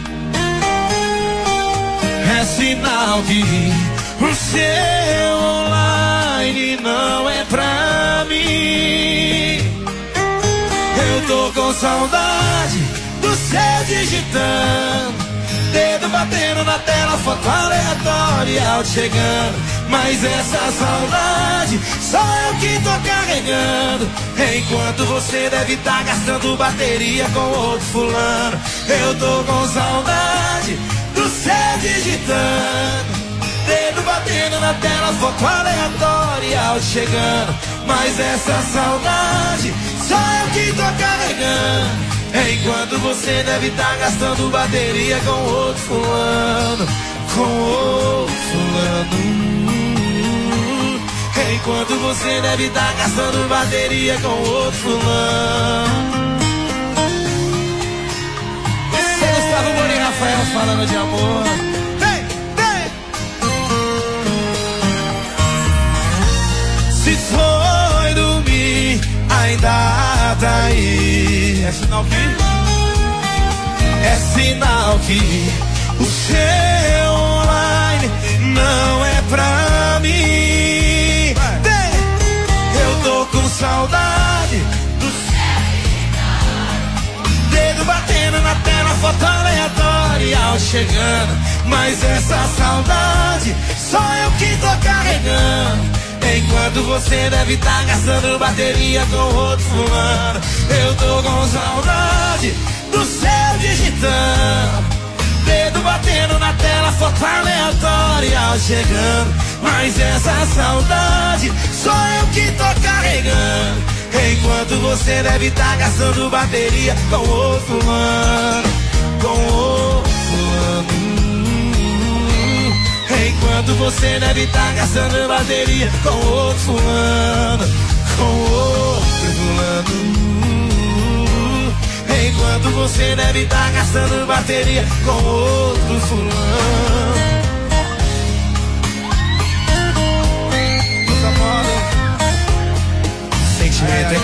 É sinal que o seu online não é pra mim. Eu tô com saudade do seu digitando, dedo batendo na tela, foto aleatória, áudio chegando. Mas essa saudade só eu que tô carregando, enquanto você deve tá gastando bateria com outro fulano. Eu tô com saudade do seu digitando, dedo batendo na tela, foto aleatória, áudio chegando. Mas essa saudade só eu que tô carregando, enquanto você deve tá gastando bateria com outro fulano. Com outro fulano. Enquanto você deve tá gastando bateria com outro fulano. Gustavo Moura e Rafael falando de amor. Vem, vem. Se foi dormir, ainda tá aí. É sinal que? É sinal que o seu online não é pra mim. Eu tô com saudade do dedo batendo na tela, foto aleatória, áudio chegando. Mas essa saudade só eu que tô carregando, enquanto você deve tá gastando bateria com outro fulano. Eu tô com saudade do seu digitando, dedo batendo na tela, foto aleatória, áudio chegando. Mas essa saudade só eu que tô carregando, enquanto você deve tá gastando bateria com outro fulano. Com outro fulano. Enquanto você deve tá gastando bateria com outro fulano. Com outro fulano. Enquanto você deve tá gastando bateria com outro fulano. Sentimento, hein?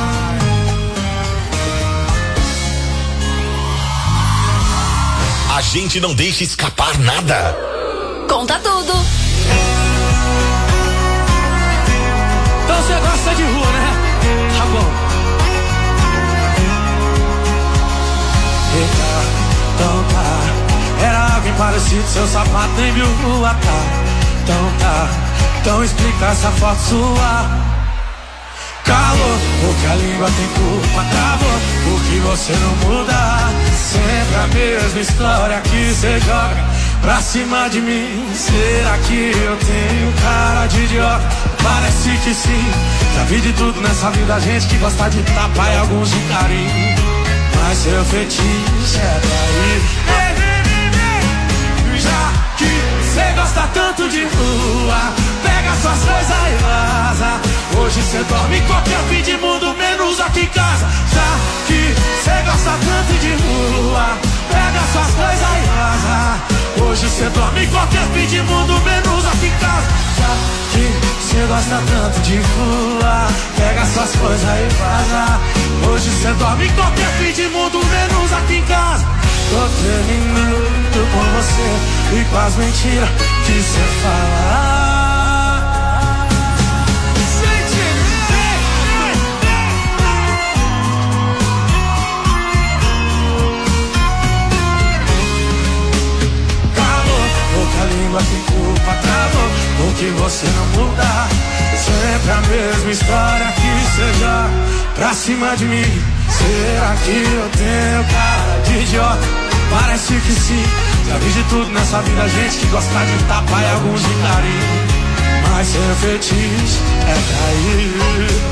A gente não deixa escapar nada. Conta tudo. Então você gosta de rua, né? Tá bom. Eita, então tá. Era alguém parecido, seu sapato nem viu rua, tá? Então tá. Então explica essa foto sua. Calor, porque a língua tem culpa, travou, porque você não muda. Sempre a mesma história que você joga pra cima de mim. Será que eu tenho cara de idiota? Parece que sim. Já vi de tudo nessa vida, gente que gosta de tapar e alguns de carinho. Mas seu fetiche é trair. Já que cê gosta tanto de rua, pega suas coisas e vaza. Hoje cê dorme em qualquer fim de mundo, menos aqui em casa. Já que cê gosta tanto de rua, pega suas coisas e vaza. Hoje cê dorme em qualquer fim de mundo, menos aqui em casa. Já que cê gosta tanto de rua, pega suas coisas e vaza. Hoje cê dorme em qualquer fim de mundo, menos aqui em casa. Tô terminando com você e com as mentiras que cê fala. Calor, pouca língua tem culpa, travou, porque você não muda. Sempre a mesma história que cê joga pra cima de mim. Será que eu tenho cara de idiota? Parece que sim. Já vi de tudo nessa vida, gente que gosta de tapar e alguns de carinho. Mas seu fetiche é cair.